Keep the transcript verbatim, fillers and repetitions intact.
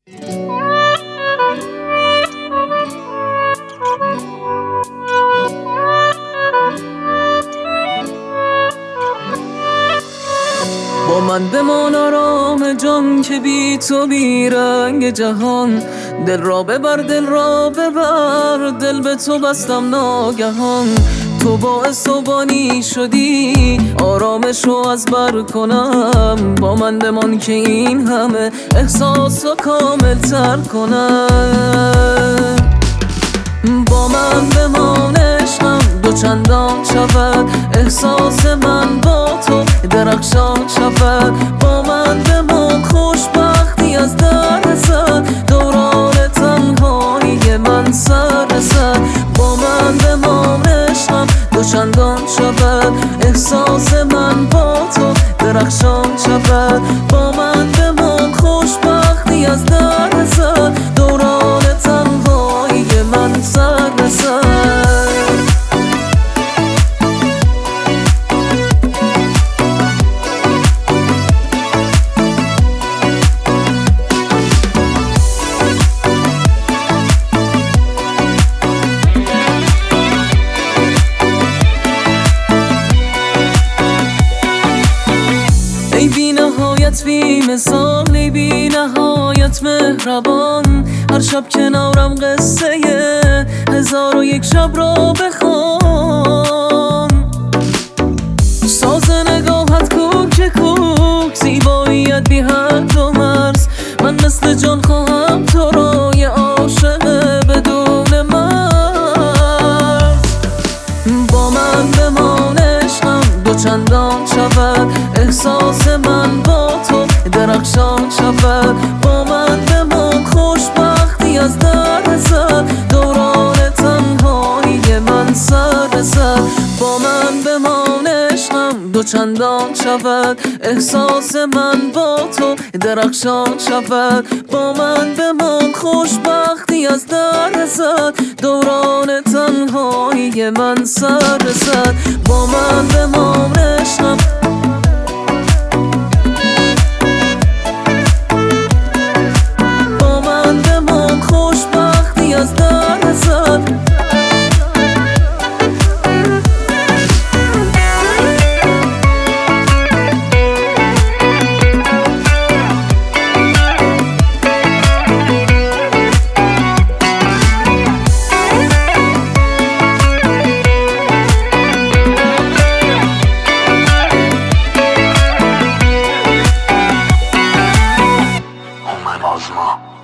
با من بمان آرام جان که بی تو بی رنگ جهان. دل را ببر دل را ببر، دل به تو بستم ناگهان. تو باعث و بانی شدی آرامش رو از بر کنم. با من بمان که این همه احساس رو کامل تر کنم. با من بمان عشقم دو چندان شود، احساس من با تو درخشان شود. با من بمان خوشبختی از در رسد، دوران تنهایی من سر رسد. با من بمان عشقم دو چندان شود، احساس من با تو درخشان شود. با من بمان خوشبختی از در رسد، دوران تنهایی من سر رسد. ای بی نهایت بی مثال، ای بی نهایت مهربان. هر شب کنارم قصه هزار و یک شب را بخوان. ساز نگاهت کوک کوک، زیباییت بی حد و مرز. من مثل جان خواهم تو را، یه عاشق بدون مرز. با من بمان عشقم دو چندان شود، احساس من با تو درخشان شود. با من بمان خوشبختی از در رسد، دوران تنهایی من سر رسد. با من بمان عشقم دو چندان شود، احساس من با تو درخشان شود. با من بمان خوشبختی از در رسد، دوران تنهایی من سر رسد. با من بمان عشقم از در رسد. آزما